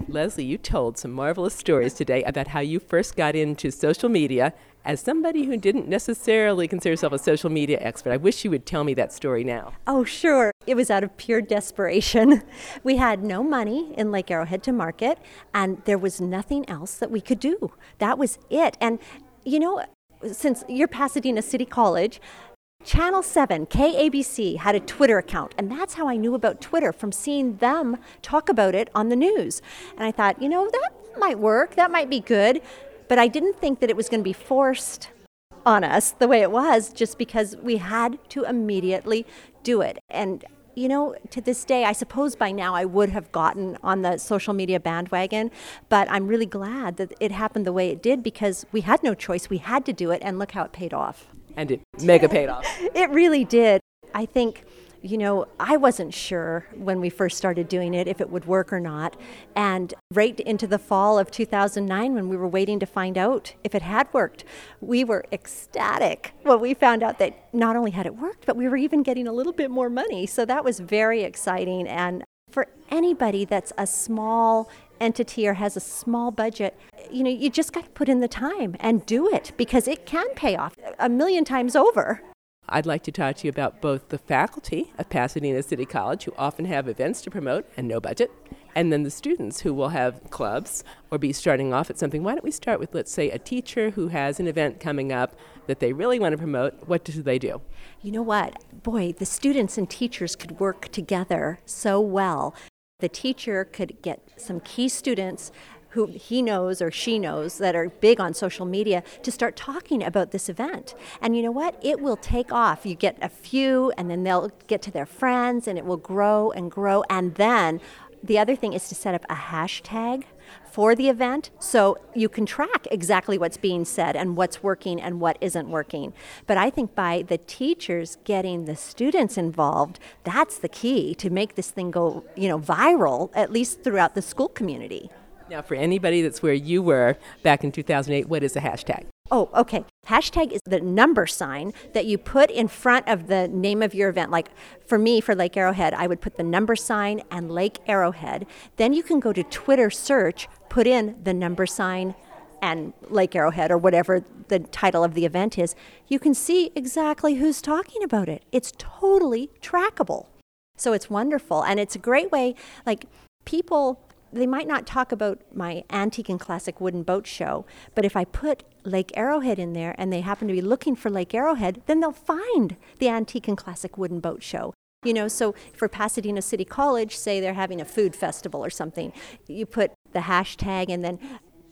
Leslie, you told some marvelous stories today about how you first got into social media as somebody who didn't necessarily consider herself a social media expert. I wish you would tell me that story now. Oh, sure. It was out of pure desperation. We had no money in Lake Arrowhead to market, and there was nothing else that we could do. That was it. And, you know, since you're Pasadena City College, Channel 7, KABC, had a Twitter account, and that's how I knew about Twitter, from seeing them talk about it on the news. And I thought, you know, that might work, that might be good, but I didn't think that it was going to be forced on us the way it was, just because we had to immediately do it. And, you know, to this day, I suppose by now I would have gotten on the social media bandwagon, but I'm really glad that it happened the way it did, because we had no choice, we had to do it, and look how it paid off. And it mega paid off. It really did. I think, you know, I wasn't sure when we first started doing it if it would work or not. And right into the fall of 2009, when we were waiting to find out if it had worked, we were ecstatic when we found out that not only had it worked, but we were even getting a little bit more money. So that was very exciting. And for anybody that's a small entity or has a small budget, you know, you just got to put in the time and do it, because it can pay off 1,000,000 times over. I'd like to talk to you about both the faculty of Pasadena City College, who often have events to promote and no budget, and then the students who will have clubs or be starting off at something. Why don't we start with, let's say, a teacher who has an event coming up that they really want to promote. What do they do? You know what? Boy, the students and teachers could work together so well. The teacher could get some key students who he knows or she knows that are big on social media to start talking about this event. And you know what? It will take off. You get a few, and then they'll get to their friends, and it will grow and grow. And then the other thing is to set up a hashtag for the event, so you can track exactly what's being said and what's working and what isn't working. But I think by the teachers getting the students involved, that's the key to make this thing go, you know, viral, at least throughout the school community. Now, for anybody that's where you were back in 2008, what is a hashtag? Oh, okay. Hashtag is the number sign that you put in front of the name of your event. Like for me, for Lake Arrowhead, I would put the number sign and Lake Arrowhead. Then you can go to Twitter search, put in the number sign and Lake Arrowhead, or whatever the title of the event is. You can see exactly who's talking about it. It's totally trackable. So it's wonderful. And it's a great way, like people, they might not talk about my antique and classic wooden boat show, but if I put Lake Arrowhead in there and they happen to be looking for Lake Arrowhead, then they'll find the antique and classic wooden boat show. You know, so for Pasadena City College, say they're having a food festival or something, you put the hashtag and then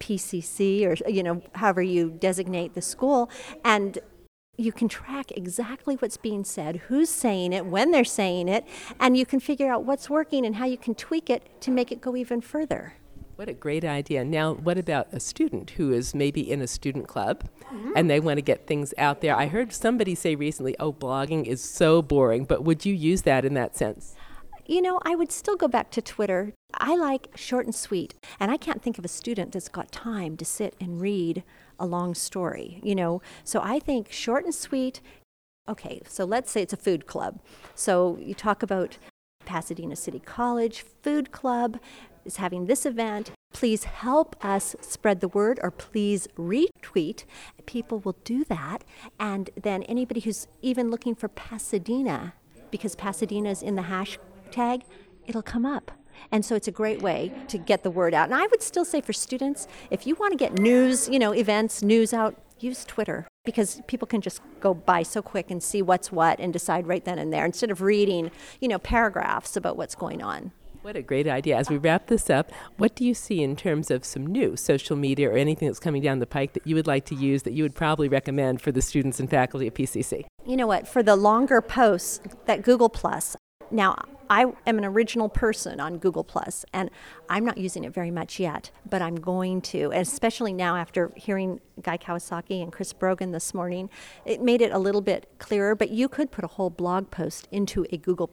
PCC, or, you know, however you designate the school, and you can track exactly what's being said, who's saying it, when they're saying it, and you can figure out what's working and how you can tweak it to make it go even further. What a great idea. Now, what about a student who is maybe in a student club and they want to get things out there? I heard somebody say recently, oh, blogging is so boring, but would you use that in that sense? You know, I would still go back to Twitter. I like short and sweet, and I can't think of a student that's got time to sit and read a long story, you know. So I think short and sweet. Okay, so let's say it's a food club. So you talk about Pasadena City College Food Club is having this event. Please help us spread the word, or please retweet. People will do that. And then anybody who's even looking for Pasadena, because Pasadena is in the hashtag, it'll come up. And so it's a great way to get the word out. And I would still say for students, if you want to get news, you know, events, news out, use Twitter, because people can just go by so quick and see what's what and decide right then and there, instead of reading, you know, paragraphs about what's going on. What a great idea. As we wrap this up, what do you see in terms of some new social media or anything that's coming down the pike that you would like to use that you would probably recommend for the students and faculty at PCC? You know what, for the longer posts, that Google+, now, I am an original person on Google+, and I'm not using it very much yet, but I'm going to, especially now after hearing Guy Kawasaki and Chris Brogan this morning. It made it a little bit clearer, but you could put a whole blog post into a Google+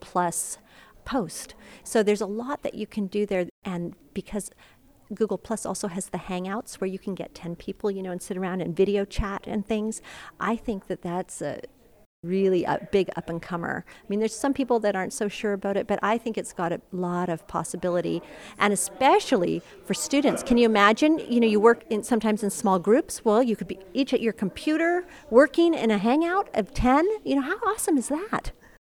post. So there's a lot that you can do there, and because Google Plus also has the Hangouts where you can get 10 people, you know, and sit around and video chat and things, I think that that's a really a big up-and-comer. I mean, there's some people that aren't so sure about it, but I think it's got a lot of possibility, and especially for students. Can you imagine, you work sometimes in small groups? Well, you could be each at your computer working in a hangout of 10. How awesome is that?